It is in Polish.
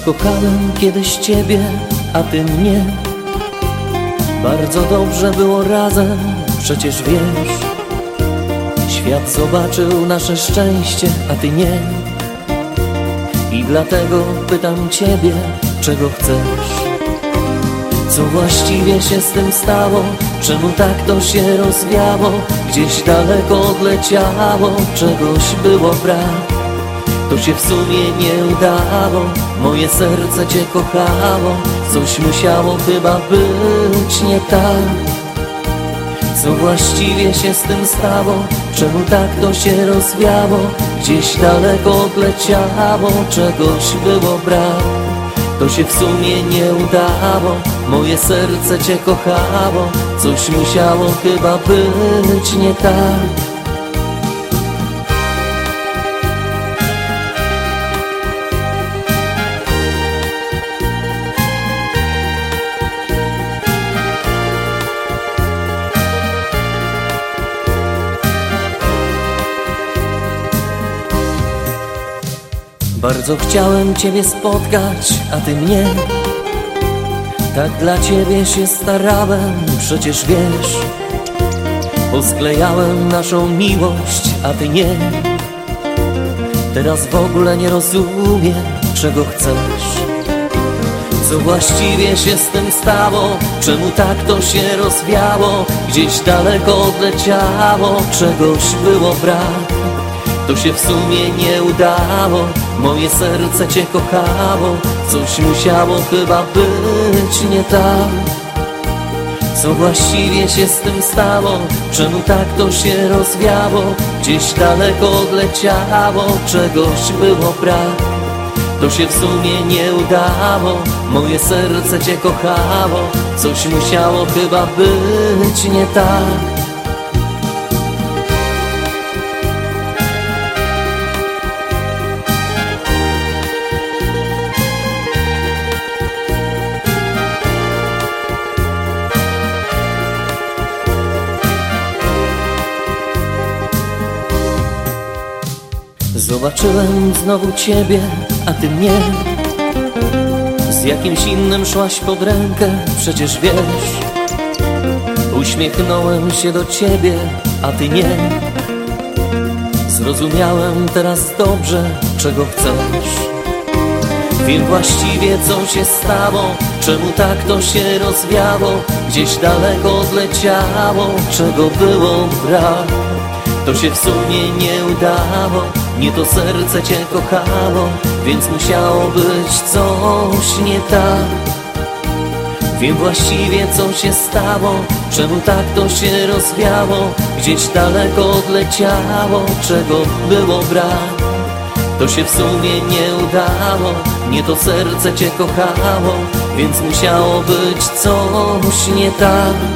Kochałem kiedyś ciebie, a ty mnie. Bardzo dobrze było razem, przecież wiesz. Świat zobaczył nasze szczęście, a ty nie. I dlatego pytam ciebie, czego chcesz? Co właściwie się z tym stało? Czemu tak to się rozwiało? Gdzieś daleko odleciało, czegoś było brak. To się w sumie nie udało, moje serce cię kochało. Coś musiało chyba być nie tak. Co właściwie się z tym stało? Czemu tak to się rozwiało? Gdzieś daleko odleciało, czegoś było brak. To się w sumie nie udało, moje serce cię kochało. Coś musiało chyba być nie tak. Bardzo chciałem ciebie spotkać, a ty mnie. Tak dla ciebie się starałem, przecież wiesz. Posklejałem naszą miłość, a ty nie. Teraz w ogóle nie rozumiem, czego chcesz. Co właściwie się z tym stało? Czemu tak to się rozwiało? Gdzieś daleko odleciało, czegoś było brak. To się w sumie nie udało, moje serce cię kochało. Coś musiało chyba być nie tak. Co właściwie się z tym stało? Czemu tak to się rozwiało? Gdzieś daleko odleciało, czegoś było brak. To się w sumie nie udało, moje serce cię kochało. Coś musiało chyba być nie tak. Zobaczyłem znowu ciebie, a ty mnie. Z jakimś innym szłaś pod rękę, przecież wiesz. Uśmiechnąłem się do ciebie, a ty nie. Zrozumiałem teraz dobrze, czego chcesz. Wiem właściwie, co się stało. Czemu tak to się rozwiało? Gdzieś daleko odleciało, czego było brak. To się w sumie nie udało, nie to serce cię kochało, więc musiało być coś nie tak. Wiem właściwie, co się stało. Czemu tak to się rozwiało? Gdzieś daleko odleciało, czego było brak. To się w sumie nie udało, nie to serce cię kochało, więc musiało być coś nie tak.